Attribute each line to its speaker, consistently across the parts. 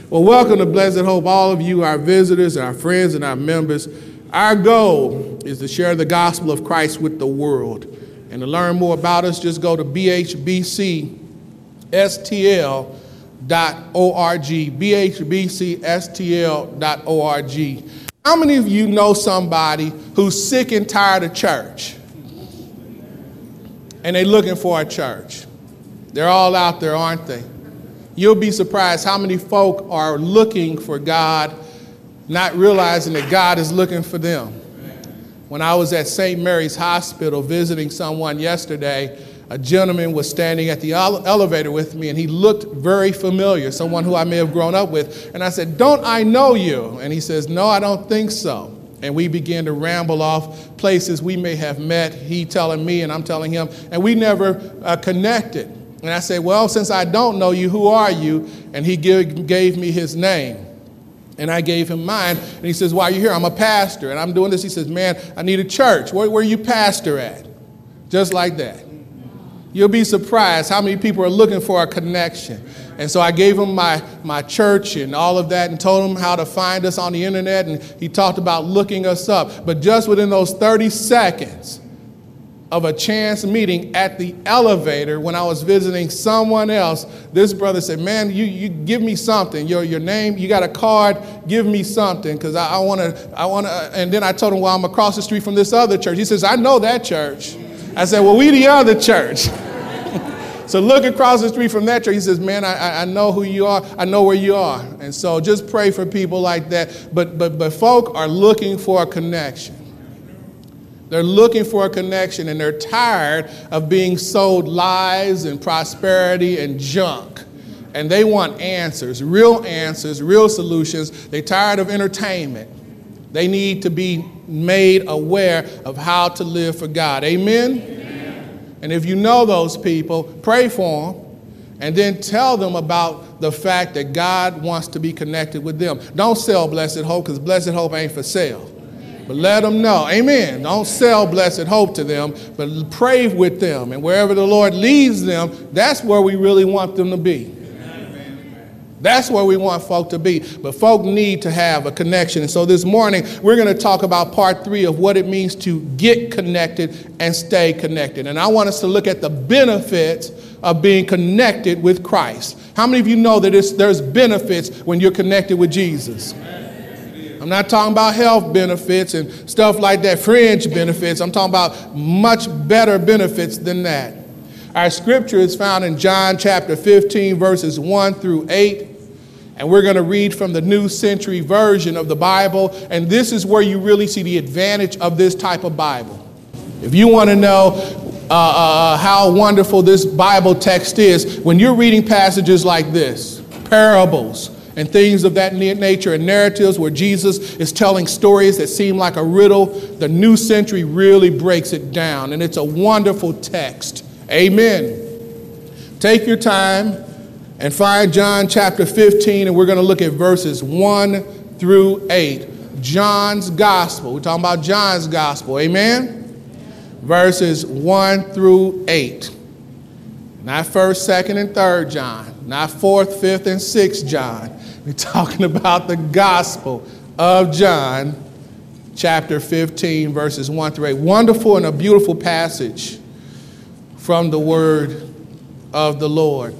Speaker 1: Well, welcome to Blessed Hope, all of you, our visitors, our friends, and our members. Our goal is to share the gospel of Christ with the world. And to learn more about us, just go to bhbcstl.org, bhbcstl.org. How many of you know somebody who's sick and tired of church? And they're looking for a church. They're all out there, aren't they? You'll be surprised how many folk are looking for God, not realizing that God is looking for them. When I was at St. Mary's Hospital visiting someone yesterday, a gentleman was standing at the elevator with me, and he looked very familiar, someone who I may have grown up with. And I said, "Don't I know you?" And he says, "No, I don't think so." And we began to ramble off places we may have met, he telling me and I'm telling him, and we never connected. And I said, "Well, since I don't know you, who are you?" And he gave me his name. And I gave him mine. And he says, "Why are you here?" "I'm a pastor, and I'm doing this." He says, "Man, I need a church. Where are you pastor at?" Just like that. You'll be surprised how many people are looking for a connection. And so I gave him my church and all of that and told him how to find us on the internet. And he talked about looking us up. But just within those 30 seconds of a chance meeting at the elevator when I was visiting someone else, this brother said, "Man, you give me something. Your name, you got a card, give me something, because I want to. And then I told him, "Well, I'm across the street from this other church." He says, "I know that church." I said, "Well, we the other church." So look across the street from that church. He says, "Man, I know who you are. I know where you are." And so just pray for people like that. But folk are looking for a connection. They're looking for a connection, and they're tired of being sold lies and prosperity and junk. And they want answers, real solutions. They're tired of entertainment. They need to be made aware of how to live for God. Amen? Amen. And if you know those people, pray for them, and then tell them about the fact that God wants to be connected with them. Don't sell Blessed Hope, because Blessed Hope ain't for sale. But let them know. Amen. Don't sell Blessed Hope to them, but pray with them. And wherever the Lord leads them, that's where we really want them to be. That's where we want folk to be. But folk need to have a connection. And so this morning, we're going to talk about part 3 of what it means to get connected and stay connected. And I want us to look at the benefits of being connected with Christ. How many of you know that there's benefits when you're connected with Jesus? I'm not talking about health benefits and stuff like that, fringe benefits. I'm talking about much better benefits than that. Our scripture is found in John chapter 15, verses 1 through 8. And we're going to read from the New Century Version of the Bible. And this is where you really see the advantage of this type of Bible. If you want to know how wonderful this Bible text is, when you're reading passages like this, parables and things of that nature, and narratives where Jesus is telling stories that seem like a riddle, the New Century really breaks it down. And it's a wonderful text. Amen. Take your time and find John chapter 15, and we're going to look at verses 1 through 8. John's Gospel. We're talking about John's Gospel. Amen? Verses 1 through 8. Not 1st, 2nd, and 3rd John. Not 4th, 5th, and 6th John. We're talking about the Gospel of John, chapter 15, verses 1 through 8. Wonderful and a beautiful passage from the word of the Lord.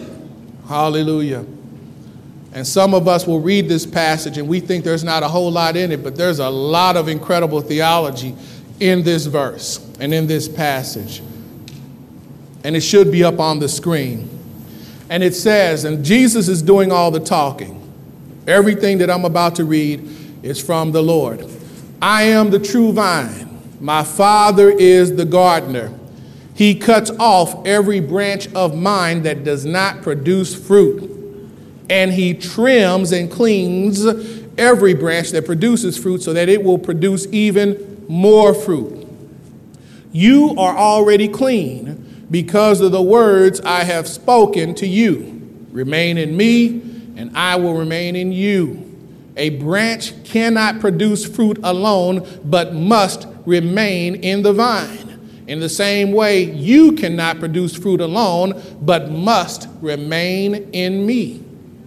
Speaker 1: Hallelujah. And some of us will read this passage and we think there's not a whole lot in it, but there's a lot of incredible theology in this verse and in this passage. And it should be up on the screen. And it says, and Jesus is doing all the talking. Everything that I'm about to read is from the Lord. "I am the true vine. My Father is the gardener. He cuts off every branch of mine that does not produce fruit, and he trims and cleans every branch that produces fruit so that it will produce even more fruit. You are already clean because of the words I have spoken to you. Remain in me, and I will remain in you. A branch cannot produce fruit alone, but must remain in the vine. In the same way, you cannot produce fruit alone, but must remain in me.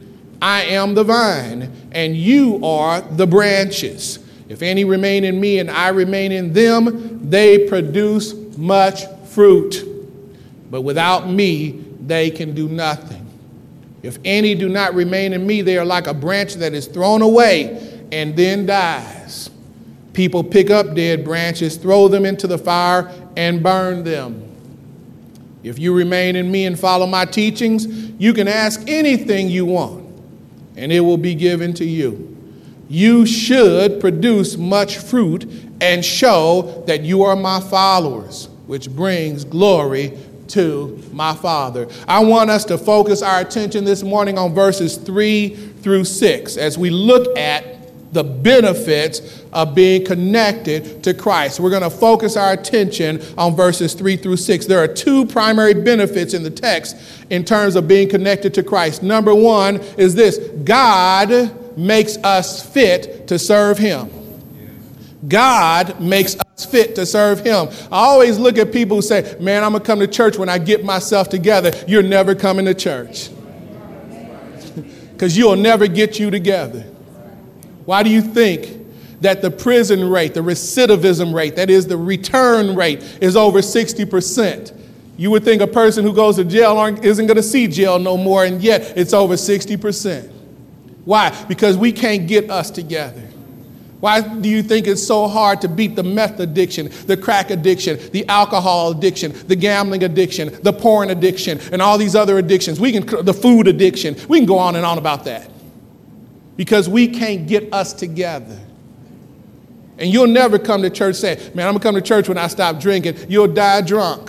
Speaker 1: I am the vine, and you are the branches. If any remain in me and I remain in them, they produce much fruit. But without me, they can do nothing. If any do not remain in me, they are like a branch that is thrown away and then dies. People pick up dead branches, throw them into the fire, and burn them. If you remain in me and follow my teachings, you can ask anything you want, and it will be given to you. You should produce much fruit and show that you are my followers, which brings glory to my Father. I want us to focus our attention this morning on verses 3 through 6 as we look at the benefits of being connected to Christ. We're going to focus our attention on verses 3 through 6. There are two primary benefits in the text in terms of being connected to Christ. Number one is this: God makes us fit to serve him. God makes us fit to serve him. I always look at people who say, man, I'm going to come to church when I get myself together. You're never coming to church because you'll never get you together. Why do you think that the prison rate, the recidivism rate, that is the return rate, is over 60%? You would think a person who goes to jail isn't going to see jail no more, and yet it's over 60%. Why? Because we can't get us together. Why do you think it's so hard to beat the meth addiction, the crack addiction, the alcohol addiction, the gambling addiction, the porn addiction, and all these other addictions? The food addiction. We can go on and on about that. Because we can't get us together. And you'll never come to church saying, man, I'm going to come to church when I stop drinking. You'll die drunk.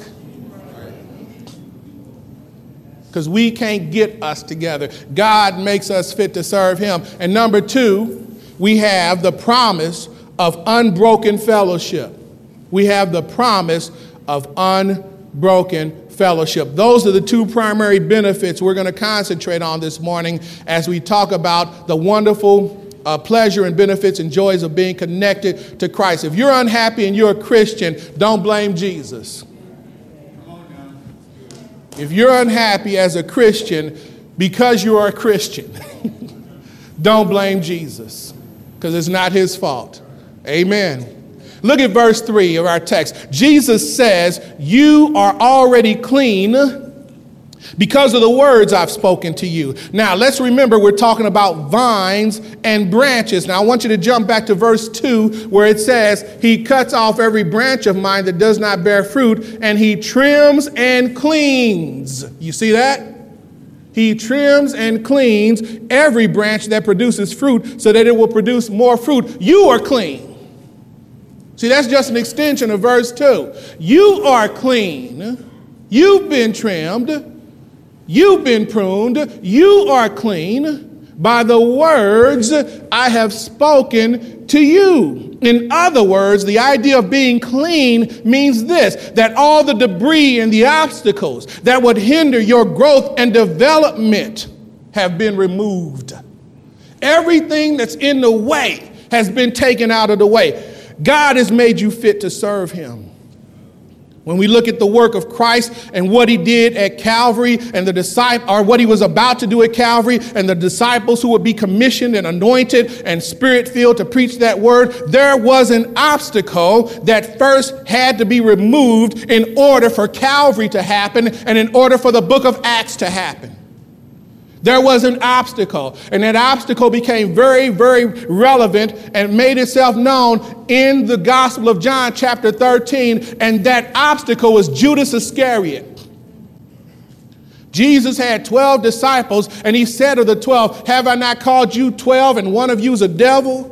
Speaker 1: Because we can't get us together. God makes us fit to serve him. And number two, we have the promise of unbroken fellowship. We have the promise of unbroken fellowship. Those are the two primary benefits we're going to concentrate on this morning as we talk about the wonderful pleasure and benefits and joys of being connected to Christ. If you're unhappy and you're a Christian, don't blame Jesus. If you're unhappy as a Christian because you are a Christian, don't blame Jesus, because it's not his fault. Amen. Look at verse 3 of our text. Jesus says, you are already clean because of the words I've spoken to you. Now, let's remember we're talking about vines and branches. Now, I want you to jump back to verse 2 where it says, he cuts off every branch of mine that does not bear fruit, and he trims and cleans. You see that? He trims and cleans every branch that produces fruit so that it will produce more fruit. You are clean. See, that's just an extension of verse 2. You are clean. You've been trimmed. You've been pruned. You are clean by the words I have spoken to you. In other words, the idea of being clean means this: that all the debris and the obstacles that would hinder your growth and development have been removed. Everything that's in the way has been taken out of the way. God has made you fit to serve him. When we look at the work of Christ and what he did at Calvary and what he was about to do at Calvary and the disciples who would be commissioned and anointed and spirit-filled to preach that word, there was an obstacle that first had to be removed in order for Calvary to happen and in order for the book of Acts to happen. There was an obstacle, and that obstacle became very, very relevant and made itself known in the Gospel of John, chapter 13, and that obstacle was Judas Iscariot. Jesus had 12 disciples, and he said of the 12, have I not called you 12, and one of you is a devil?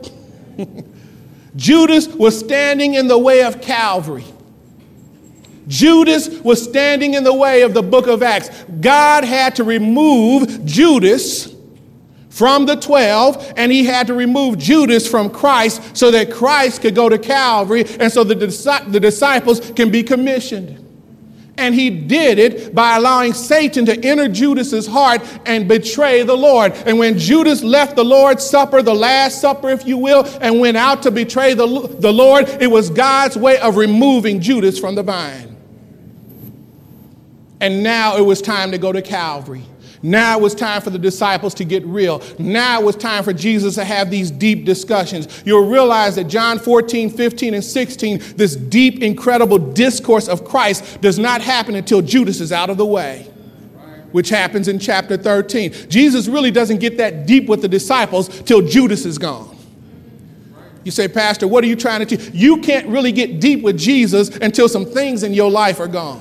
Speaker 1: Judas was standing in the way of Calvary. Judas was standing in the way of the book of Acts. God had to remove Judas from the 12, and he had to remove Judas from Christ so that Christ could go to Calvary and so the disciples can be commissioned. And he did it by allowing Satan to enter Judas's heart and betray the Lord. And when Judas left the Lord's Supper, the Last Supper, if you will, and went out to betray the Lord, it was God's way of removing Judas from the vine. And now it was time to go to Calvary. Now it was time for the disciples to get real. Now it was time for Jesus to have these deep discussions. You'll realize that John 14, 15, and 16, this deep, incredible discourse of Christ does not happen until Judas is out of the way, which happens in chapter 13. Jesus really doesn't get that deep with the disciples till Judas is gone. You say, Pastor, what are you trying to teach? You can't really get deep with Jesus until some things in your life are gone.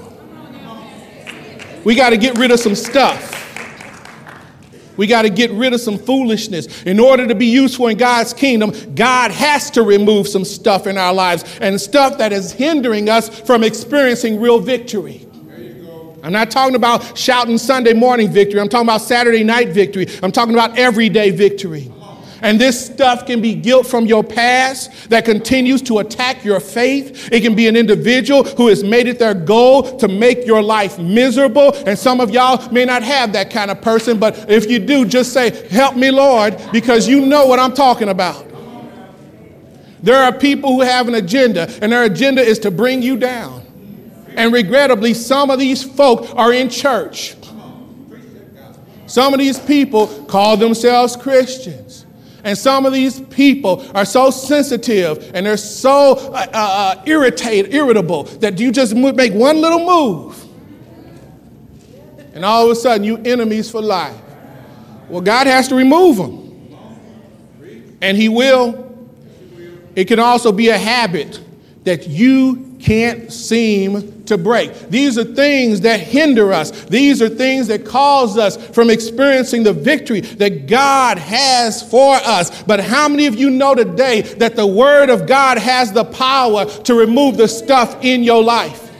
Speaker 1: We got to get rid of some stuff. We got to get rid of some foolishness. In order to be useful in God's kingdom, God has to remove some stuff in our lives and stuff that is hindering us from experiencing real victory. I'm not talking about shouting Sunday morning victory. I'm talking about Saturday night victory. I'm talking about everyday victory. And this stuff can be guilt from your past that continues to attack your faith. It can be an individual who has made it their goal to make your life miserable. And some of y'all may not have that kind of person, but if you do, just say, help me, Lord, because you know what I'm talking about. There are people who have an agenda, and their agenda is to bring you down. And regrettably, some of these folk are in church. Some of these people call themselves Christians. And some of these people are so sensitive and they're so irritable that you just make one little move. And all of a sudden, you enemies for life. Well, God has to remove them. And he will. It can also be a habit that you can't seem to break. These are things that hinder us. These are things that cause us from experiencing the victory that God has for us. But how many of you know today that the Word of God has the power to remove the stuff in your life?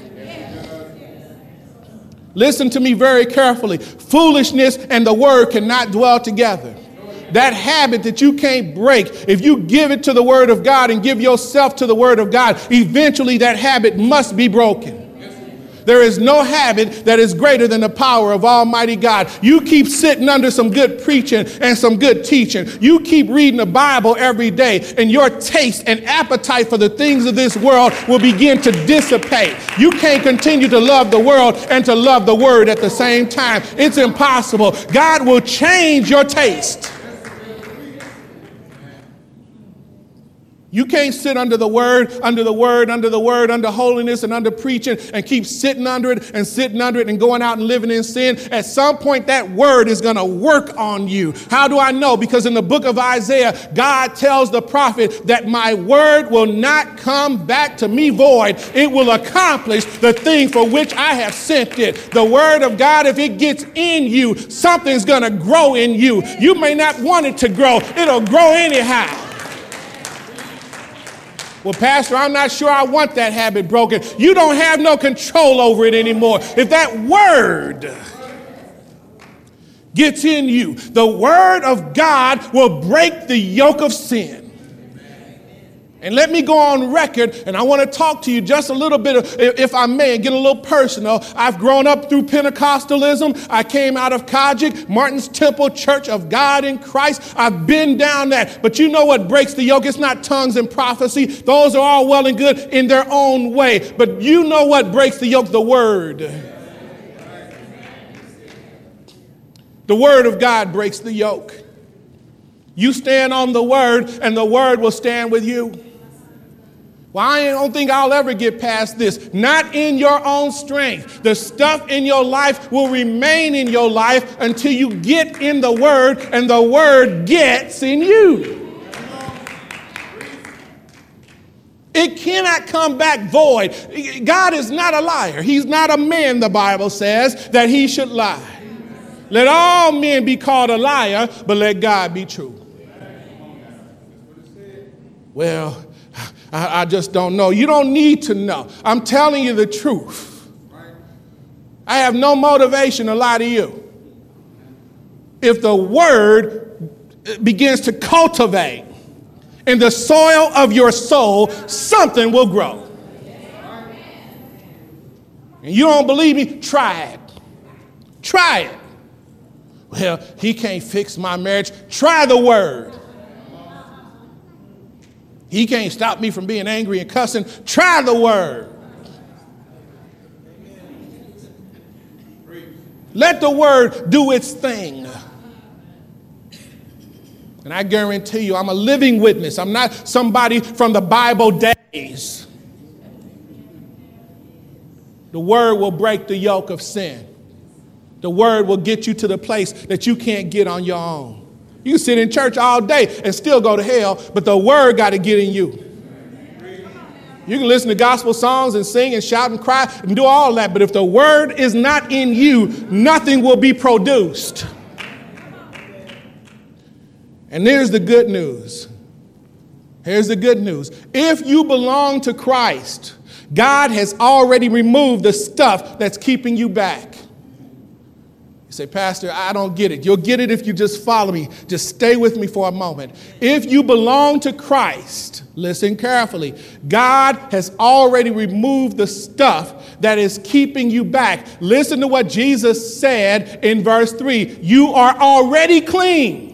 Speaker 1: Listen to me very carefully. Foolishness and the Word cannot dwell together. That habit that you can't break, if you give it to the Word of God and give yourself to the Word of God, eventually that habit must be broken. There is no habit that is greater than the power of Almighty God. You keep sitting under some good preaching and some good teaching. You keep reading the Bible every day, and your taste and appetite for the things of this world will begin to dissipate. You can't continue to love the world and to love the Word at the same time. It's impossible. God will change your taste. You can't sit under the word, under holiness and under preaching and keep sitting under it and going out and living in sin. At some point, that word is going to work on you. How do I know? Because in the book of Isaiah, God tells the prophet that my word will not come back to me void. It will accomplish the thing for which I have sent it. The word of God, if it gets in you, something's going to grow in you. You may not want it to grow. It'll grow anyhow. Well, Pastor, I'm not sure I want that habit broken. You don't have no control over it anymore. If that word gets in you, the word of God will break the yoke of sin. And let me go on record, and I want to talk to you just a little bit, if I may, and get a little personal. I've grown up through Pentecostalism. I came out of Kojic, Martin's Temple Church of God in Christ. I've been down that. But you know what breaks the yoke? It's not tongues and prophecy. Those are all well and good in their own way. But you know what breaks the yoke? The Word. The Word of God breaks the yoke. You stand on the Word, and the Word will stand with you. Well, I don't think I'll ever get past this. Not in your own strength. The stuff in your life will remain in your life until you get in the Word and the Word gets in you. It cannot come back void. God is not a liar. He's not a man, the Bible says, that he should lie. Let all men be called a liar, but let God be true. Well, I just don't know. You don't need to know. I'm telling you the truth. I have no motivation to lie to you. If the word begins to cultivate in the soil of your soul, something will grow. And you don't believe me? Try it. Try it. Well, he can't fix my marriage. Try the word. He can't stop me from being angry and cussing. Try the word. Let the word do its thing. And I guarantee you, I'm a living witness. I'm not somebody from the Bible days. The word will break the yoke of sin. The word will get you to the place that you can't get on your own. You can sit in church all day and still go to hell, but the word got to get in you. You can listen to gospel songs and sing and shout and cry and do all that, but if the word is not in you, nothing will be produced. And here's the good news. Here's the good news. If you belong to Christ, God has already removed the stuff that's keeping you back. You say, Pastor, I don't get it. You'll get it if you just follow me. Just stay with me for a moment. If you belong to Christ, listen carefully. God has already removed the stuff that is keeping you back. Listen to what Jesus said in verse 3. You are already clean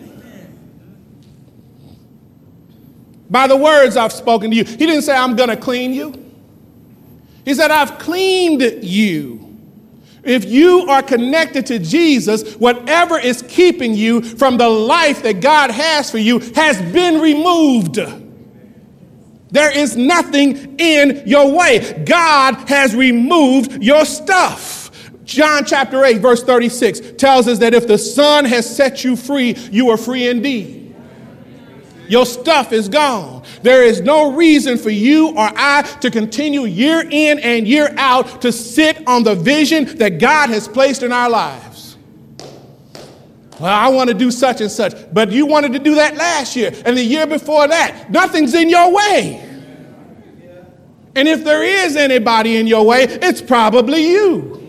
Speaker 1: by the words I've spoken to you. He didn't say, I'm going to clean you. He said, I've cleaned you. If you are connected to Jesus, whatever is keeping you from the life that God has for you has been removed. There is nothing in your way. God has removed your stuff. John chapter 8, verse 36 tells us that if the Son has set you free, you are free indeed. Your stuff is gone. There is no reason for you or I to continue year in and year out to sit on the vision that God has placed in our lives. Well, I want to do such and such, but you wanted to do that last year and the year before that. Nothing's in your way. And if there is anybody in your way, it's probably you.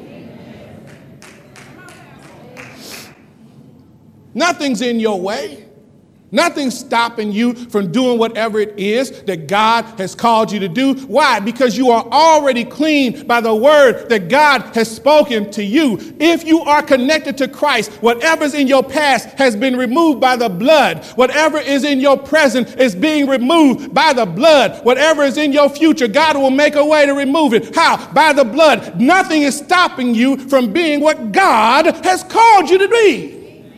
Speaker 1: Nothing's in your way. Nothing's stopping you from doing whatever it is that God has called you to do. Why? Because you are already clean by the word that God has spoken to you. If you are connected to Christ, whatever's in your past has been removed by the blood. Whatever is in your present is being removed by the blood. Whatever is in your future, God will make a way to remove it. How? By the blood. Nothing is stopping you from being what God has called you to be.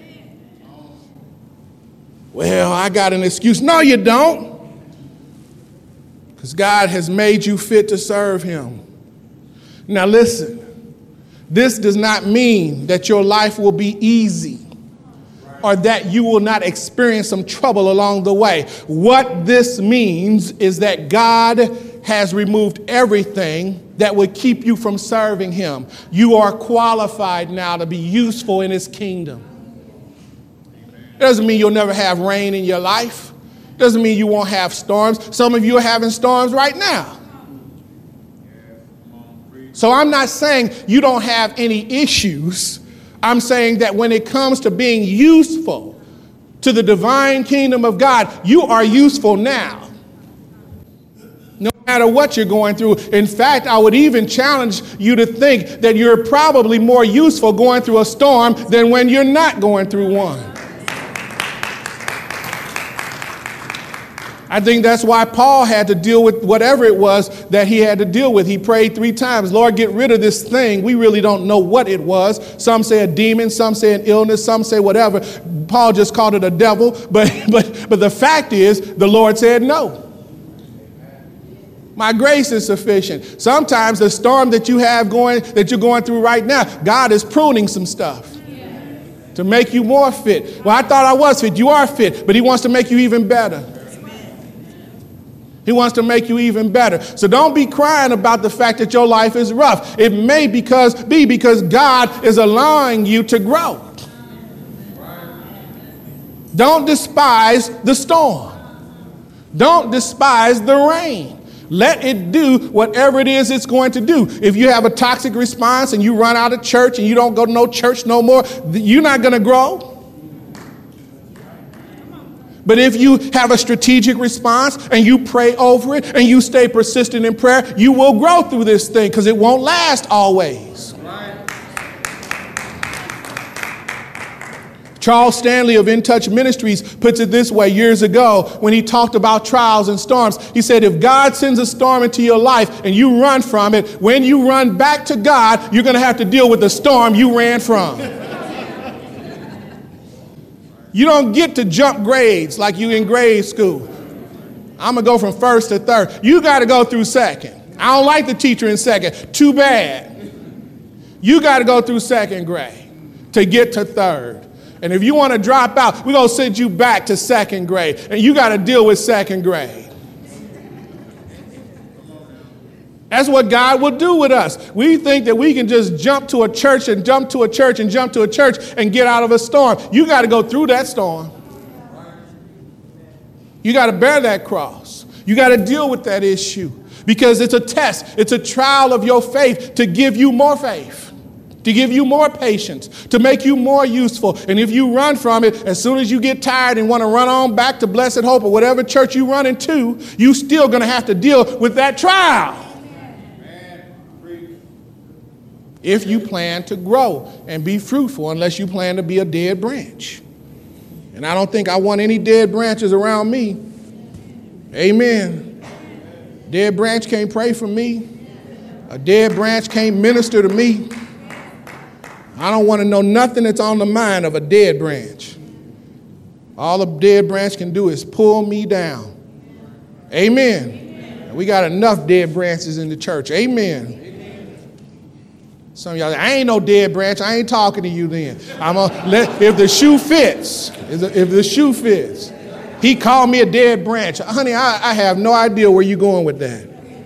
Speaker 1: Well, I got an excuse. No, you don't. Because God has made you fit to serve him. Now listen, this does not mean that your life will be easy or that you will not experience some trouble along the way. What this means is that God has removed everything that would keep you from serving him. You are qualified now to be useful in his kingdom. It doesn't mean you'll never have rain in your life. It doesn't mean you won't have storms. Some of you are having storms right now. So I'm not saying you don't have any issues. I'm saying that when it comes to being useful to the divine kingdom of God, you are useful now. No matter what you're going through. In fact, I would even challenge you to think that you're probably more useful going through a storm than when you're not going through one. I think that's why Paul had to deal with whatever it was that he had to deal with. He prayed 3 times, Lord, get rid of this thing. We really don't know what it was. Some say a demon, some say an illness, some say whatever. Paul just called it a devil. But the fact is, the Lord said no. My grace is sufficient. Sometimes the storm that you're going through right now, God is pruning some stuff to make you more fit. Well, I thought I was fit. You are fit, but he wants to make you even better. He wants to make you even better. So don't be crying about the fact that your life is rough. It may be because God is allowing you to grow. Don't despise the storm. Don't despise the rain. Let it do whatever it is it's going to do. If you have a toxic response and you run out of church and you don't go to no church no more, you're not going to grow. But if you have a strategic response and you pray over it and you stay persistent in prayer, you will grow through this thing because it won't last always. Charles Stanley of In Touch Ministries puts it this way years ago when he talked about trials and storms. He said, if God sends a storm into your life and you run from it, when you run back to God, you're going to have to deal with the storm you ran from. You don't get to jump grades like you in grade school. I'm going to go from first to third. You got to go through second. I don't like the teacher in second. Too bad. You got to go through second grade to get to third. And if you want to drop out, we're going to send you back to second grade. And you got to deal with second grade. That's what God will do with us. We think that we can just jump to a church and jump to a church and jump to a church and get out of a storm. You got to go through that storm. You got to bear that cross. You got to deal with that issue because it's a test. It's a trial of your faith to give you more faith. To give you more patience, to make you more useful. And if you run from it, as soon as you get tired and want to run on back to Blessed Hope or whatever church you run into, you still going to have to deal with that trial. If you plan to grow and be fruitful, unless you plan to be a dead branch. And I don't think I want any dead branches around me. Amen. Dead branch can't pray for me. A dead branch can't minister to me. I don't want to know nothing that's on the mind of a dead branch. All a dead branch can do is pull me down. Amen. We got enough dead branches in the church. Amen. Some of y'all say, I ain't no dead branch. I ain't talking to you then. If the shoe fits, if the shoe fits. He called me a dead branch. Honey, I have no idea where you're going with that.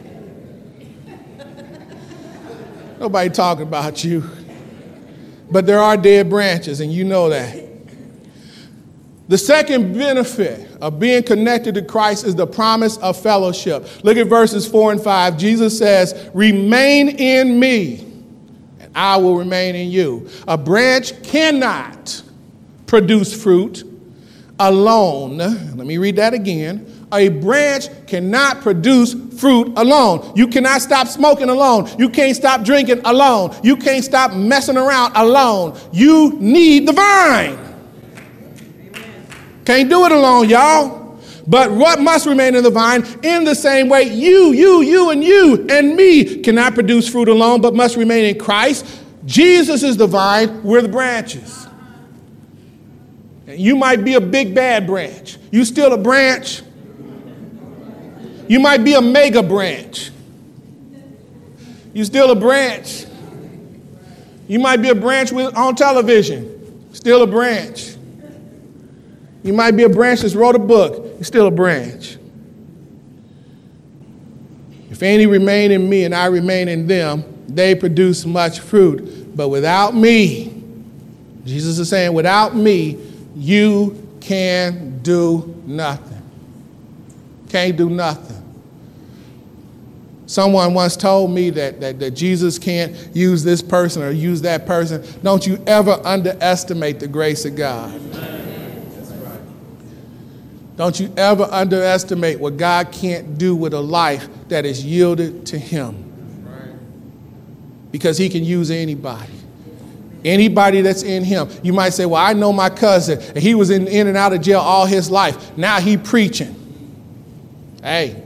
Speaker 1: Nobody talking about you. But there are dead branches, and you know that. The second benefit of being connected to Christ is the promise of fellowship. Look at verses 4 and 5. Jesus says, remain in me, and I will remain in you. A branch cannot produce fruit alone. Let me read that again. A branch cannot produce fruit alone. You cannot stop smoking alone. You can't stop drinking alone. You can't stop messing around alone. You need the vine. Can't do it alone, y'all. But what must remain in the vine? In the same way, you, and me cannot produce fruit alone, but must remain in Christ. Jesus is the vine. We're the branches. You might be a big bad branch. You still a branch. You might be a mega branch. You still a branch. You might be a branch on television. Still a branch. You might be a branch that's wrote a book. You're still a branch. If any remain in me and I remain in them, they produce much fruit. But without me, Jesus is saying, without me, you can do nothing. Can't do nothing. Someone once told me that Jesus can't use this person or use that person. Don't you ever underestimate the grace of God. That's right. Don't you ever underestimate what God can't do with a life that is yielded to him. Right. Because he can use anybody. Anybody that's in him. You might say, well, I know my cousin, and he was in and out of jail all his life. Now he preaching. Hey.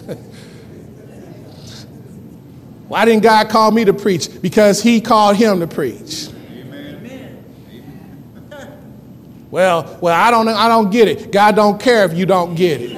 Speaker 1: Why didn't God call me to preach? Because he called him to preach. Amen. Well, I don't get it. God don't care if you don't get it.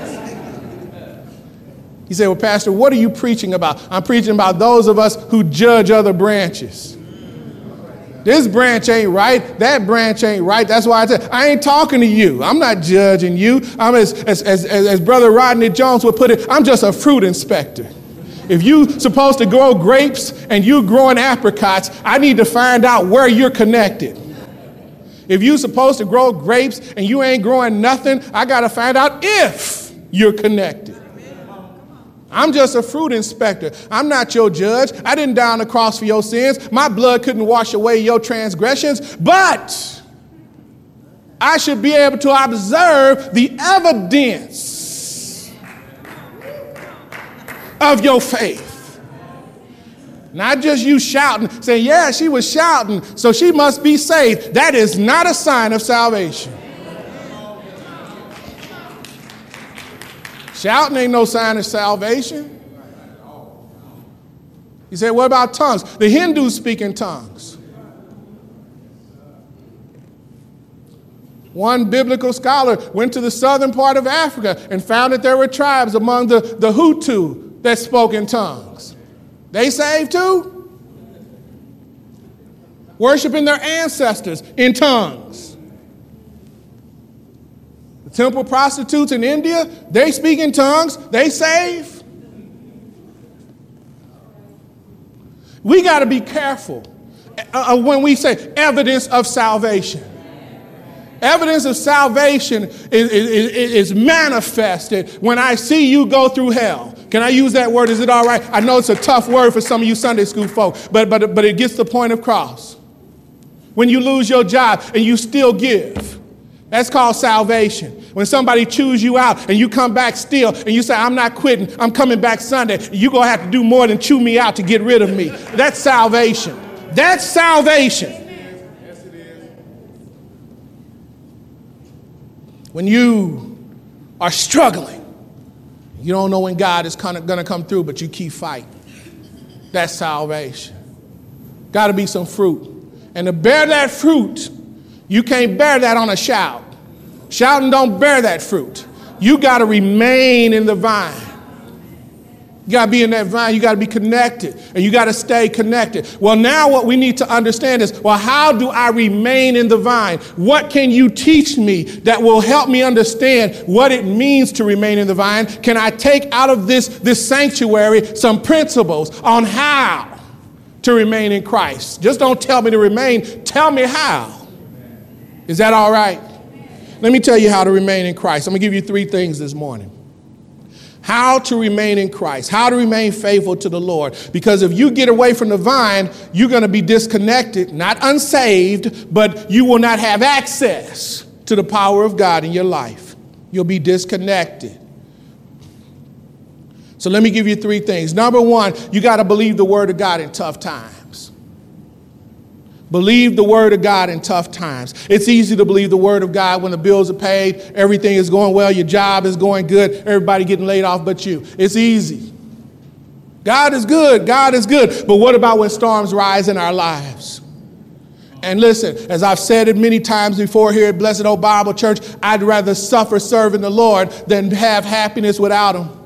Speaker 1: He said, well, Pastor, what are you preaching about? I'm preaching about those of us who judge other branches. This branch ain't right. That branch ain't right. That's why I said, I ain't talking to you. I'm not judging you. I'm as Brother Rodney Jones would put it, I'm just a fruit inspector. If you're supposed to grow grapes and you're growing apricots, I need to find out where you're connected. If you're supposed to grow grapes and you ain't growing nothing, I got to find out if you're connected. I'm just a fruit inspector. I'm not your judge. I didn't die on the cross for your sins. My blood couldn't wash away your transgressions, but I should be able to observe the evidence of your faith. Not just you shouting, saying, yeah, she was shouting, so she must be saved. That is not a sign of salvation. Shouting ain't no sign of salvation. You say, what about tongues? The Hindus speak in tongues. One biblical scholar went to the southern part of Africa and found that there were tribes among the Hutu that spoke in tongues. They saved too? Worshiping their ancestors in tongues. The temple prostitutes in India, they speak in tongues, they save. We got to be careful when we say evidence of salvation. Evidence of salvation is manifested when I see you go through hell. Can I use that word? Is it all right? I know it's a tough word for some of you Sunday school folk, but it gets the point across. When you lose your job and you still give, that's called salvation. When somebody chews you out and you come back still and you say, I'm not quitting, I'm coming back Sunday, you're going to have to do more than chew me out to get rid of me. That's salvation. That's salvation. Yes, it is. When you are struggling, you don't know when God is going to come through, but you keep fighting. That's salvation. Got to be some fruit. And to bear that fruit, you can't bear that on a shout. Shouting don't bear that fruit. You got to remain in the vine. You got to be in that vine. You got to be connected, and you got to stay connected. Well, now what we need to understand is, well, how do I remain in the vine? What can you teach me that will help me understand what it means to remain in the vine? Can I take out of this sanctuary some principles on how to remain in Christ? Just don't tell me to remain. Tell me how. Is that all right? Let me tell you how to remain in Christ. I'm going to give you 3 things this morning. How to remain in Christ. How to remain faithful to the Lord. Because if you get away from the vine, you're going to be disconnected, not unsaved, but you will not have access to the power of God in your life. You'll be disconnected. So let me give you 3 things. Number 1, you got to believe the word of God in tough times. Believe the word of God in tough times. It's easy to believe the word of God when the bills are paid, everything is going well, your job is going good, everybody getting laid off but you. It's easy. God is good. God is good. But what about when storms rise in our lives? And listen, as I've said it many times before here at Blessed Oak Bible Church, I'd rather suffer serving the Lord than have happiness without him.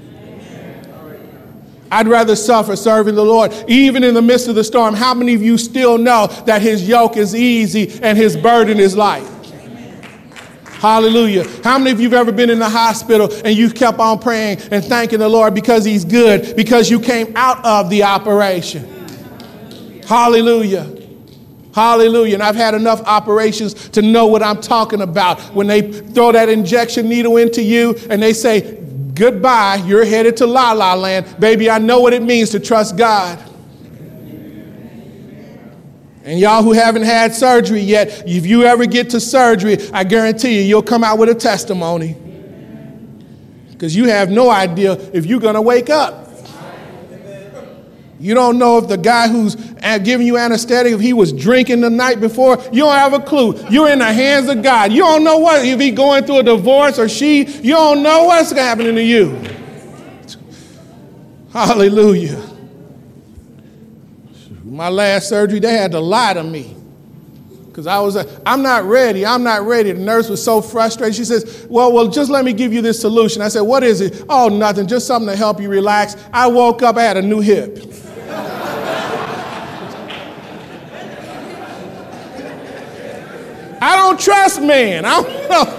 Speaker 1: I'd rather suffer serving the Lord, even in the midst of the storm. How many of you still know that his yoke is easy and his burden is light? Hallelujah. How many of you have ever been in the hospital and you kept on praying and thanking the Lord because he's good, because you came out of the operation? Hallelujah. Hallelujah. And I've had enough operations to know what I'm talking about. When they throw that injection needle into you and they say, goodbye, you're headed to La La Land. Baby, I know what it means to trust God. And y'all who haven't had surgery yet, if you ever get to surgery, I guarantee you'll come out with a testimony. Because you have no idea if you're going to wake up. You don't know if the guy who's giving you anesthetic, if he was drinking the night before. You don't have a clue. You're in the hands of God. You don't know what, if he's going through a divorce or she, you don't know what's happening to you. Hallelujah. My last surgery, they had to lie to me. Because I was I'm not ready. The nurse was so frustrated. She says, well, just let me give you this solution. I said, what is it? Oh, nothing, just something to help you relax. I woke up, I had a new hip. I don't trust man. I don't know.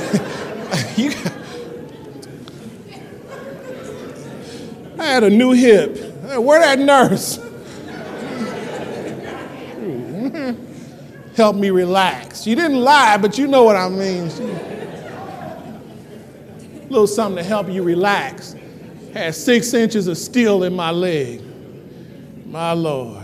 Speaker 1: I had a new hip. Where that nurse? Help me relax. She didn't lie, but you know what I mean. A little something to help you relax. Had 6 inches of steel in my leg. My Lord.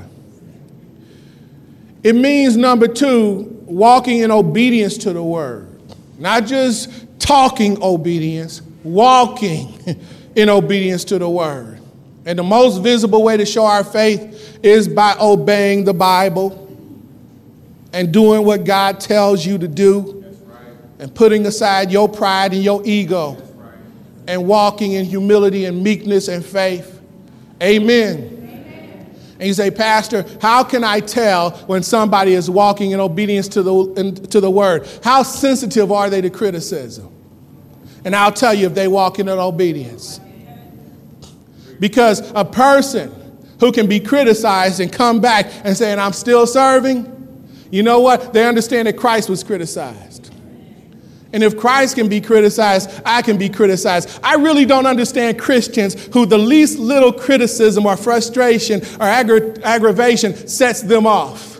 Speaker 1: It means, number 2, walking in obedience to the word. Not just talking obedience, walking in obedience to the word. And the most visible way to show our faith is by obeying the Bible and doing what God tells you to do, and putting aside your pride and your ego, and walking in humility and meekness and faith. Amen. And you say, Pastor, how can I tell when somebody is walking in obedience to the word? How sensitive are they to criticism? And I'll tell you if they walk in obedience. Because a person who can be criticized and come back and say, I'm still serving, you know what? They understand that Christ was criticized. And if Christ can be criticized, I can be criticized. I really don't understand Christians who the least little criticism or frustration or aggravation sets them off.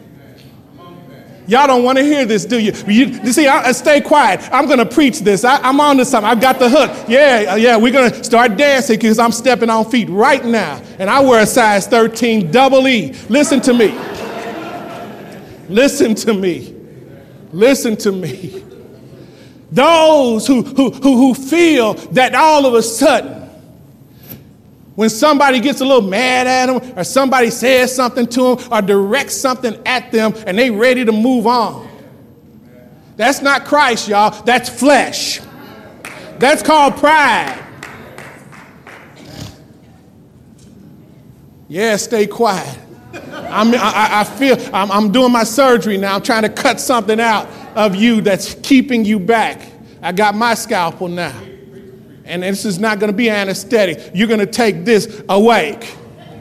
Speaker 1: Y'all don't want to hear this, do you? You see, stay quiet. I'm going to preach this. I'm on to something. I've got the hook. Yeah, we're going to start dancing because I'm stepping on feet right now. And I wear a size 13 double E. Listen to me. Listen to me. Listen to me. Those who feel that all of a sudden, when somebody gets a little mad at them or somebody says something to them or directs something at them and they ready to move on. That's not Christ, y'all. That's flesh. That's called pride. Yeah, stay quiet. I feel I'm doing my surgery now. I'm trying to cut something out of you that's keeping you back. I got my scalpel now. And this is not going to be anesthetic. You're going to take this awake.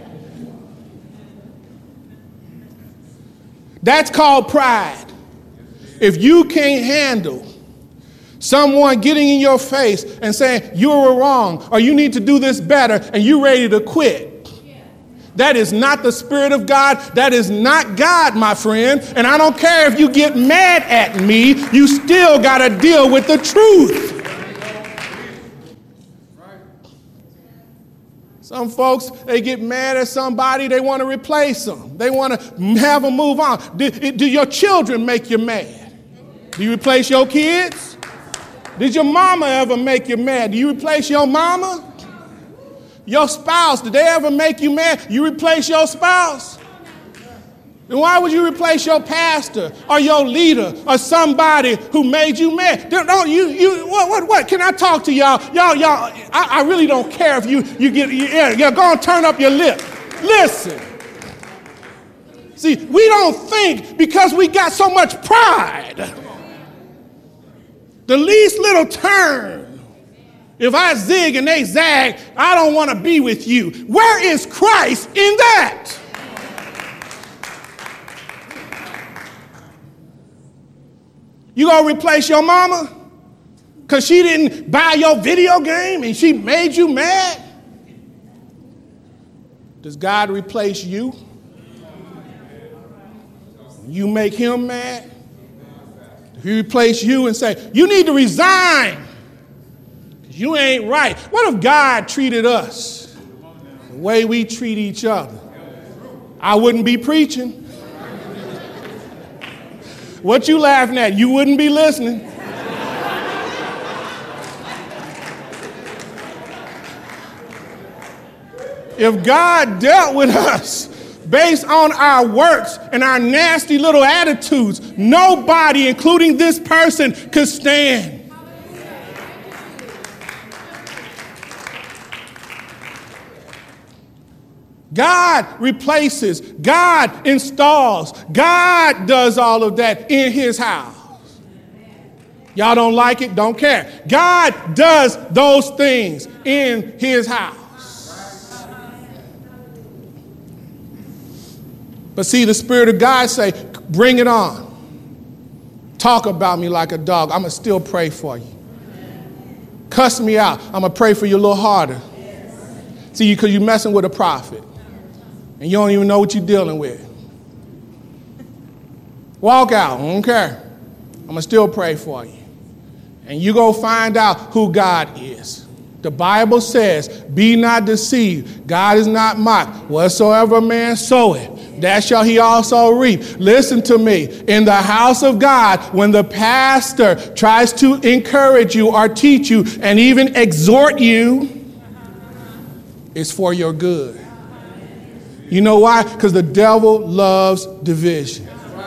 Speaker 1: That's called pride. If you can't handle someone getting in your face and saying you were wrong or you need to do this better and you're ready to quit, that is not the Spirit of God. That is not God, my friend. And I don't care if you get mad at me, you still got to deal with the truth. Some folks, they get mad at somebody, they want to replace them. They want to have them move on. Do your children make you mad? Do you replace your kids? Did your mama ever make you mad? Do you replace your mama? Your spouse, did they ever make you mad? You replace your spouse? Then why would you replace your pastor or your leader or somebody who made you mad? What? Can I talk to y'all? Y'all, I really don't care if you're going to turn up your lip. Listen. See, we don't think because we got so much pride. The least little turn. If I zig and they zag, I don't want to be with you. Where is Christ in that? You gonna replace your mama? Because she didn't buy your video game and she made you mad? Does God replace you? You make him mad? If he replace you and say, you need to resign. You ain't right. What if God treated us the way we treat each other? I wouldn't be preaching. What you laughing at? You wouldn't be listening. If God dealt with us based on our works and our nasty little attitudes, nobody, including this person, could stand. God replaces, God installs, God does all of that in his house. Y'all don't like it? Don't care. God does those things in his house. But see, the Spirit of God say, bring it on. Talk about me like a dog. I'm going to still pray for you. Cuss me out. I'm going to pray for you a little harder. See, because you're messing with a prophet. And you don't even know what you're dealing with. Walk out. I don't care. I'm going to still pray for you. And you go find out who God is. The Bible says, be not deceived. God is not mocked. Whatsoever a man soweth, that shall he also reap. Listen to me. In the house of God, when the pastor tries to encourage you or teach you and even exhort you, It's for your good. You know why? Because the devil loves division.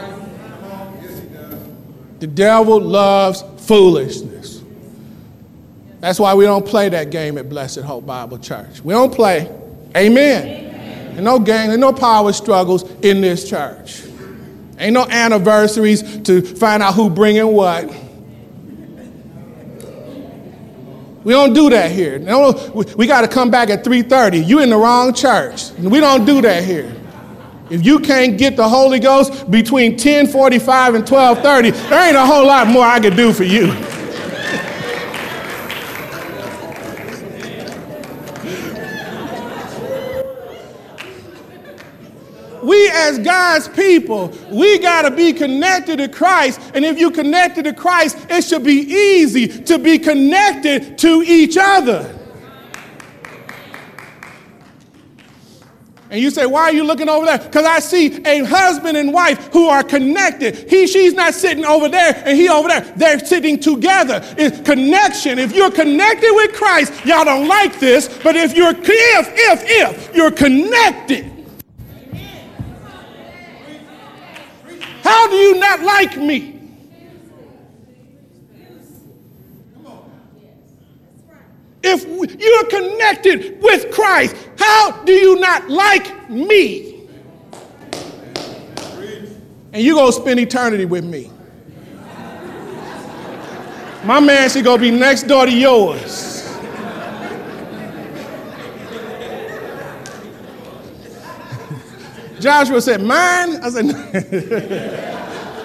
Speaker 1: The devil loves foolishness. That's why we don't play that game at Blessed Hope Bible Church. We don't play. Amen. And no game, and no power struggles in this church. Ain't no anniversaries to find out who bringing what. We don't do that here. No, we got to come back at 3:30. You in the wrong church. We don't do that here. If you can't get the Holy Ghost between 10:45 and 12:30, there ain't a whole lot more I can do for you. We as God's people, we got to be connected to Christ. And if you're connected to Christ, it should be easy to be connected to each other. And you say, why are you looking over there? Because I see a husband and wife who are connected. She's not sitting over there and he over there. They're sitting together. It's connection. If you're connected with Christ, y'all don't like this, but if you're connected, how do you not like me? If you're connected with Christ, how do you not like me? And you're going to spend eternity with me. My man should go be next door to yours. Joshua said, mine? I said, no.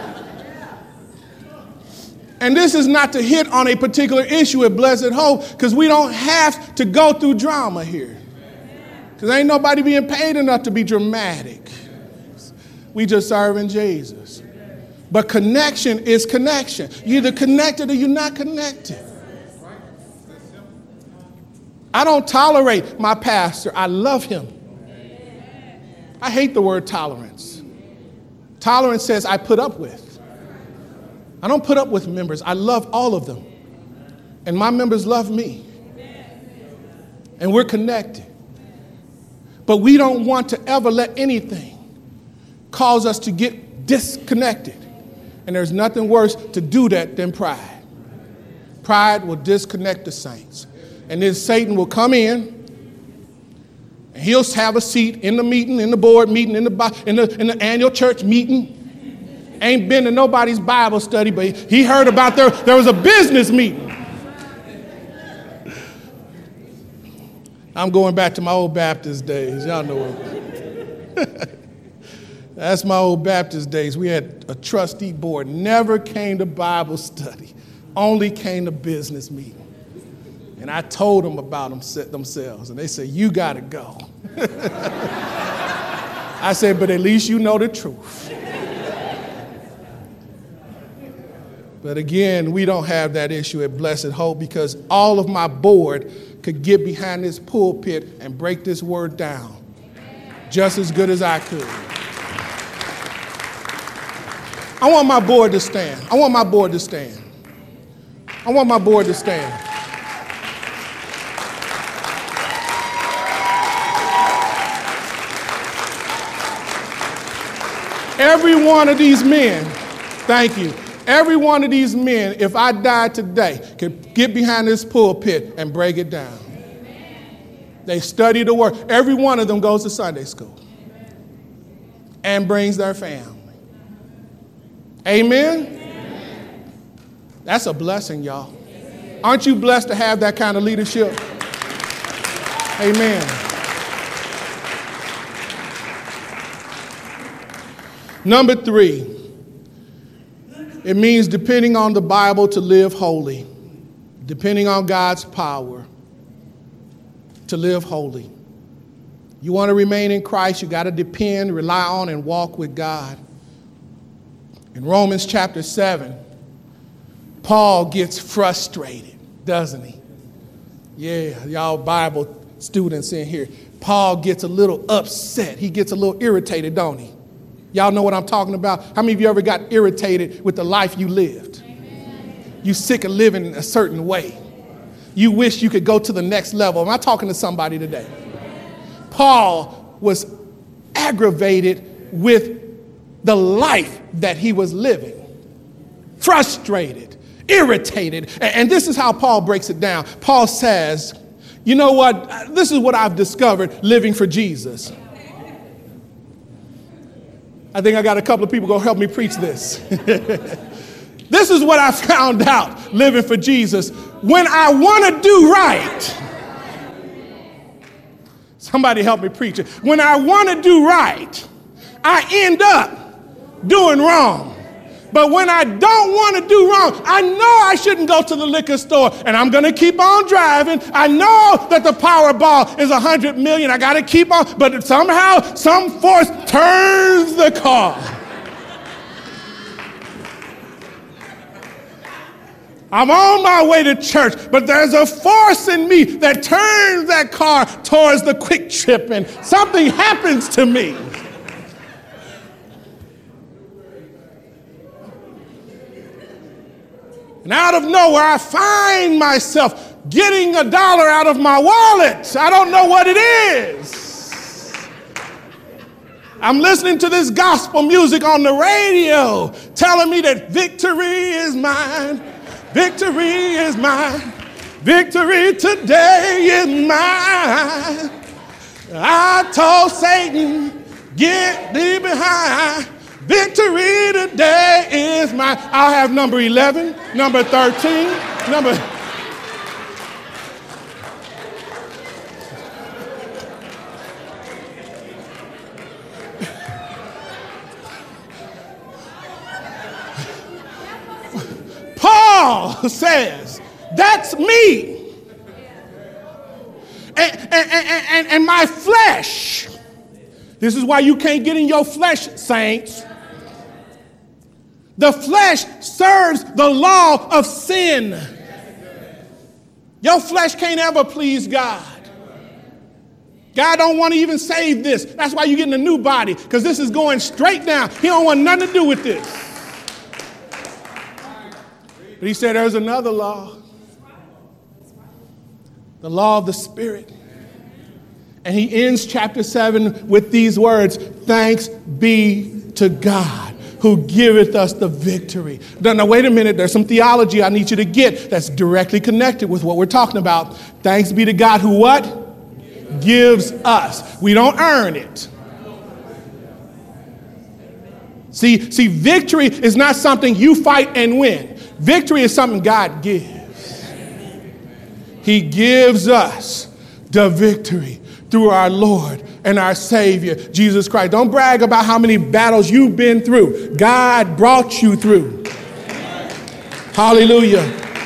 Speaker 1: And this is not to hit on a particular issue at Blessed Hope, because we don't have to go through drama here. Because ain't nobody being paid enough to be dramatic. We just serving Jesus. But connection is connection. You're either connected or you're not connected. I don't tolerate my pastor. I love him. I hate the word tolerance. Tolerance says I put up with. I don't put up with members. I love all of them. And my members love me. And we're connected. But we don't want to ever let anything cause us to get disconnected. And there's nothing worse to do that than pride. Pride will disconnect the saints. And then Satan will come in. And he'll have a seat in the meeting, in the board meeting, in the annual church meeting. Ain't been to nobody's Bible study, but he heard about there was a business meeting. I'm going back to my old Baptist days. Y'all know what. That's my old Baptist days. We had a trustee board. Never came to Bible study. Only came to business meeting. And I told them about themselves. And they said, you got to go. I said, but at least you know the truth. But again, we don't have that issue at Blessed Hope, because all of my board could get behind this pulpit and break this word down just as good as I could. I want my board to stand. I want my board to stand. I want my board to stand. Every one of these men, thank you. Every one of these men, if I died today, could get behind this pulpit and break it down. They study the word. Every one of them goes to Sunday school and brings their family. Amen? That's a blessing, y'all. Aren't you blessed to have that kind of leadership? Amen. Number 3. It means depending on the Bible to live holy, depending on God's power to live holy. You want to remain in Christ, you got to depend, rely on, and walk with God. In Romans chapter 7, Paul gets frustrated, doesn't he? Yeah, y'all Bible students in here. Paul gets a little upset. He gets a little irritated, don't he? Y'all know what I'm talking about? How many of you ever got irritated with the life you lived? You sick of living a certain way. You wish you could go to the next level. Am I talking to somebody today? Paul was aggravated with the life that he was living. Frustrated, irritated. And this is how Paul breaks it down. Paul says, you know what? This is what I've discovered living for Jesus. I think I got a couple of people going to help me preach this. This is what I found out living for Jesus. When I want to do right, somebody help me preach it. When I want to do right, I end up doing wrong. But when I don't want to do wrong, I know I shouldn't go to the liquor store, and I'm going to keep on driving. I know that the Powerball is 100 million. I got to keep on, but somehow some force turns the car. I'm on my way to church, but there's a force in me that turns that car towards the Quick Trip, and something happens to me. And out of nowhere, I find myself getting $1 out of my wallet. I don't know what it is. I'm listening to this gospel music on the radio telling me that victory is mine. Victory is mine. Victory today is mine. I told Satan, get thee behind. Victory today is mine. I'll have number 11, number 13, number... Paul says, that's me. And my flesh. This is why you can't get in your flesh, saints. The flesh serves the law of sin. Your flesh can't ever please God. God don't want to even save this. That's why you're getting a new body, because this is going straight down. He don't want nothing to do with this. But he said there's another law. The law of the Spirit. And he ends chapter 7 with these words, thanks be to God who giveth us the victory. Now, wait a minute. There's some theology I need you to get that's directly connected with what we're talking about. Thanks be to God who what? Gives us. We don't earn it. See, victory is not something you fight and win. Victory is something God gives. He gives us the victory through our Lord and our Savior, Jesus Christ. Don't brag about how many battles you've been through. God brought you through. Hallelujah.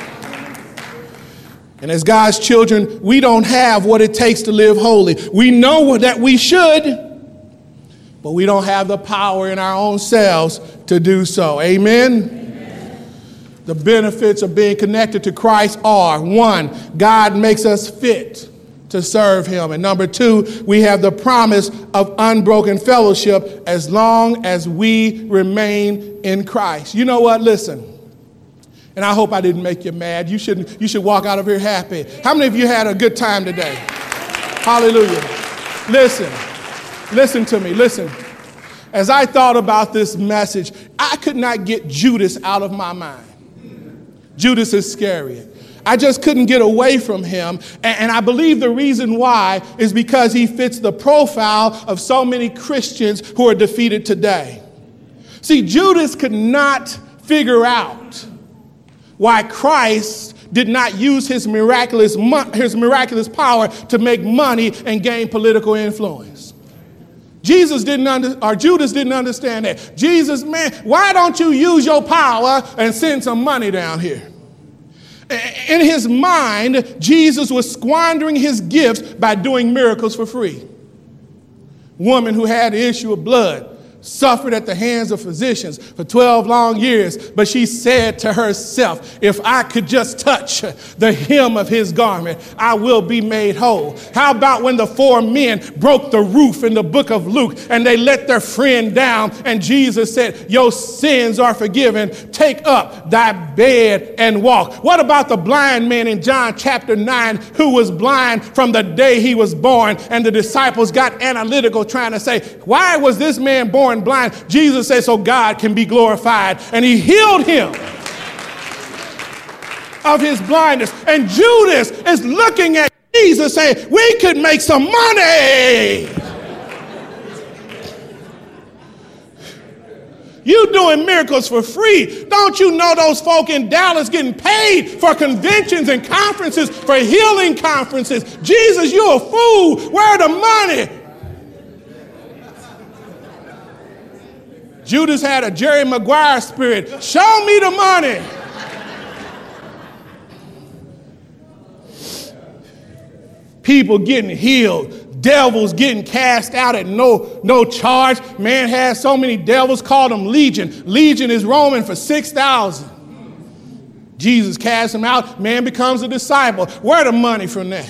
Speaker 1: And as God's children, we don't have what it takes to live holy. We know that we should, but we don't have the power in our own selves to do so. Amen? The benefits of being connected to Christ are, 1, God makes us fit to serve him. And number 2, we have the promise of unbroken fellowship as long as we remain in Christ. You know what? Listen. And I hope I didn't make you mad. You should walk out of here happy. How many of you had a good time today? Hallelujah. Listen to me. Listen. As I thought about this message, I could not get Judas out of my mind. Judas Iscariot. I just couldn't get away from him. And I believe the reason why is because he fits the profile of so many Christians who are defeated today. See, Judas could not figure out why Christ did not use his miraculous power to make money and gain political influence. Judas didn't understand that. Jesus, man, why don't you use your power and send some money down here? In his mind, Jesus was squandering his gifts by doing miracles for free. Woman who had the issue of blood suffered at the hands of physicians for 12 long years. But she said to herself, if I could just touch the hem of his garment, I will be made whole. How about when the 4 men broke the roof in the book of Luke and they let their friend down and Jesus said, your sins are forgiven. Take up thy bed and walk. What about the blind man in John chapter 9 who was blind from the day he was born, and the disciples got analytical trying to say, why was this man born blind? Jesus said, so God can be glorified. And he healed him of his blindness. And Judas is looking at Jesus saying, we could make some money. You doing miracles for free. Don't you know those folk in Dallas getting paid for conventions and conferences, for healing conferences? Jesus, you a fool. Where the money? Judas had a Jerry Maguire spirit. Show me the money. People getting healed. Devils getting cast out at no charge. Man has so many devils, called them Legion. Legion is Roman for 6,000. Jesus casts him out. Man becomes a disciple. Where the money from that?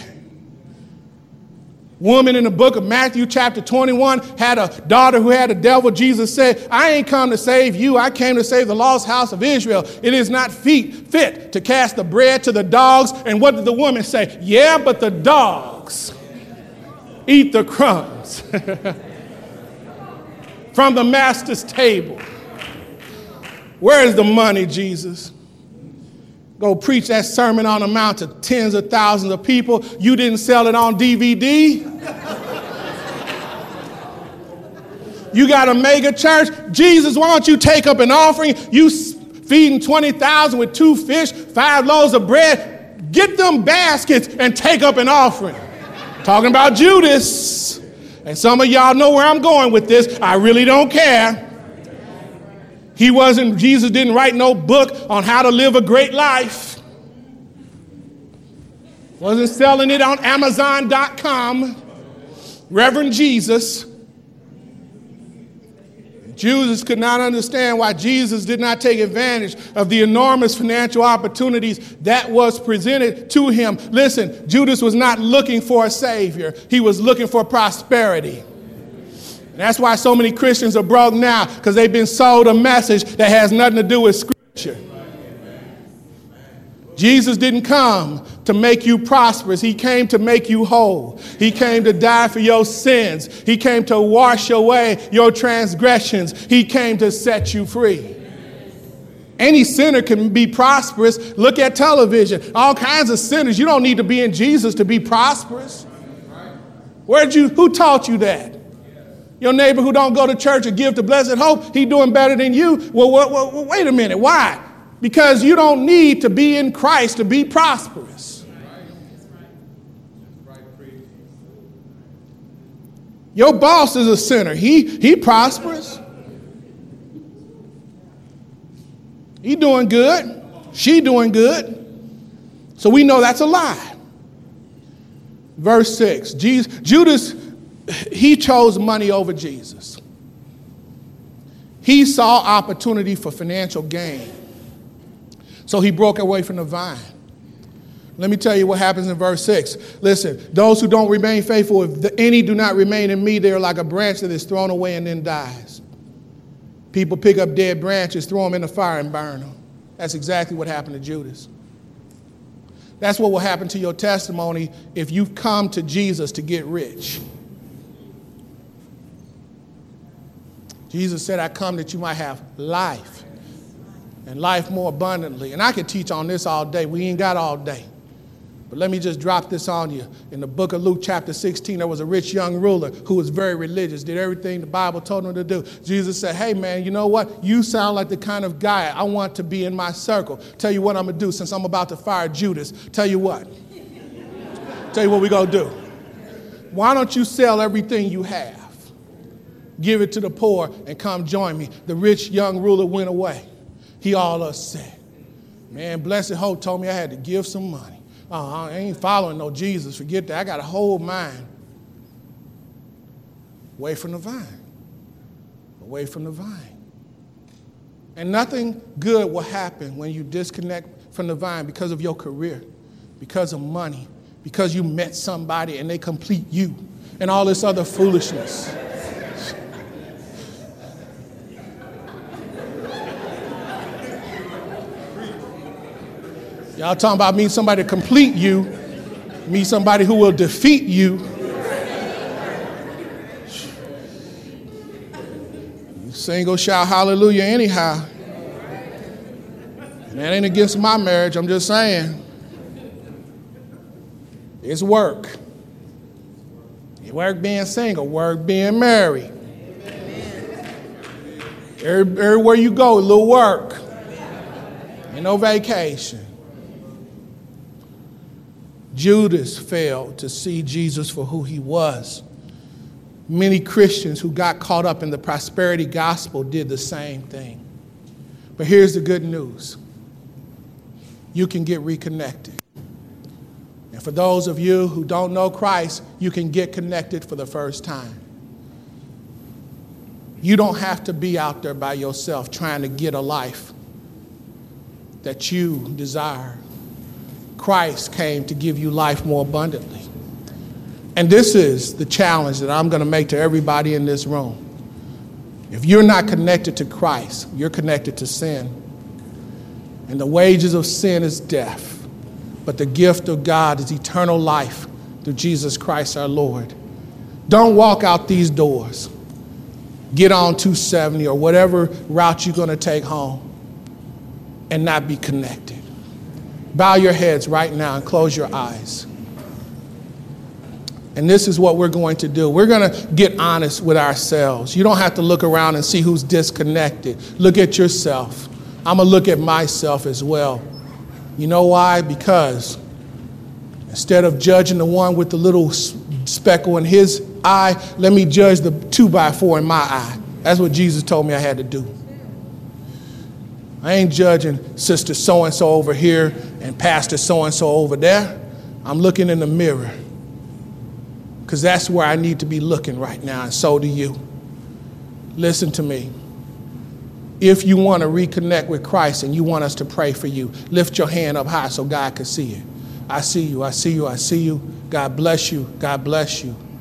Speaker 1: Woman in the book of Matthew chapter 21 had a daughter who had a devil. Jesus said, I ain't come to save you. I came to save the lost house of Israel. It is not fit to cast the bread to the dogs. And what did the woman say? Yeah, but the dogs eat the crumbs from the master's table. Where is the money, Jesus? Go preach that Sermon on the Mount to tens of thousands of people. You didn't sell it on DVD. You got a mega church. Jesus, why don't you take up an offering? You feeding 20,000 with 2 fish, 5 loaves of bread. Get them baskets and take up an offering. Talking about Judas. And some of y'all know where I'm going with this. I really don't care. Jesus didn't write no book on how to live a great life. Wasn't selling it on Amazon.com. Reverend Jesus. Judas could not understand why Jesus did not take advantage of the enormous financial opportunities that was presented to him. Listen, Judas was not looking for a savior. He was looking for prosperity. And that's why so many Christians are broke now, because they've been sold a message that has nothing to do with Scripture. Jesus didn't come to make you prosperous. He came to make you whole. He came to die for your sins. He came to wash away your transgressions. He came to set you free. Any sinner can be prosperous. Look at television. All kinds of sinners. You don't need to be in Jesus to be prosperous. Who taught you that? Your neighbor who don't go to church or give to Blessed Hope, he doing better than you. Well, wait a minute. Why? Because you don't need to be in Christ to be prosperous. Your boss is a sinner. He prosperous. He doing good. She doing good. So we know that's a lie. Verse 6. Judas, he chose money over Jesus. He saw opportunity for financial gain. So he broke away from the vine. Let me tell you what happens in verse 6. Listen, those who don't remain faithful, if any do not remain in me, they are like a branch that is thrown away and then dies. People pick up dead branches, throw them in the fire and burn them. That's exactly what happened to Judas. That's what will happen to your testimony if you come to Jesus to get rich. Jesus said, I come that you might have life, and life more abundantly. And I could teach on this all day. We ain't got all day. But let me just drop this on you. In the book of Luke chapter 16, there was a rich young ruler who was very religious, did everything the Bible told him to do. Jesus said, hey, man, you know what? You sound like the kind of guy I want to be in my circle. Tell you what I'm going to do since I'm about to fire Judas. Tell you what. Tell you what we're going to do. Why don't you sell everything you have? Give it to the poor and come join me. The rich young ruler went away. He all upset. Man, Blessed Hope told me I had to give some money. I ain't following no Jesus. Forget that. I got a whole mind away from the vine. But away from the vine. And nothing good will happen when you disconnect from the vine because of your career, because of money, because you met somebody and they complete you, and all this other foolishness. Y'all talking about meet somebody to complete you, meet somebody who will defeat you. You single, shout hallelujah anyhow. And that ain't against my marriage, I'm just saying. It's work. Work being single, work being married. Everywhere you go, a little work. Ain't no vacation. Judas failed to see Jesus for who he was. Many Christians who got caught up in the prosperity gospel did the same thing. But here's the good news. You can get reconnected. And for those of you who don't know Christ, you can get connected for the first time. You don't have to be out there by yourself trying to get a life that you desire. Christ came to give you life more abundantly. And this is the challenge that I'm going to make to everybody in this room. If you're not connected to Christ, you're connected to sin. And the wages of sin is death. But the gift of God is eternal life through Jesus Christ our Lord. Don't walk out these doors. Get on 270 or whatever route you're going to take home and not be connected. Bow your heads right now and close your eyes. And this is what we're going to do. We're going to get honest with ourselves. You don't have to look around and see who's disconnected. Look at yourself. I'm going to look at myself as well. You know why? Because instead of judging the one with the little speckle in his eye, let me judge the 2x4 in my eye. That's what Jesus told me I had to do. I ain't judging sister so-and-so over here and pastor so-and-so over there. I'm looking in the mirror because that's where I need to be looking right now, and so do you. Listen to me. If you want to reconnect with Christ and you want us to pray for you, lift your hand up high so God can see it. I see you, I see you, I see you. God bless you, God bless you.